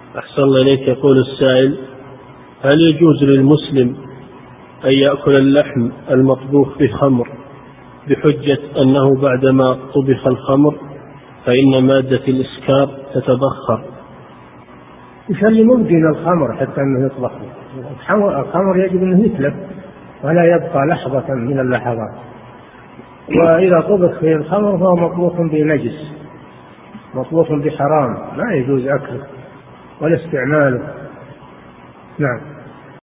أحسن الله إليك. يقول السائل: هل يجوز للمسلم أن يأكل اللحم المطبوخ بخمر بحجة أنه بعدما طبخ الخمر فإن مادة الإسكار تتبخر؟ إيش اللي ممكن الخمر حتى أنه يطبخ؟ الخمر يجب أنه يتلف ولا يبقى لحظة من اللحظات، وإذا طبخ في الخمر فهو مطبوخ بنجس، مطبوخ بحرام، لا يجوز أكله ولا استعماله. نعم.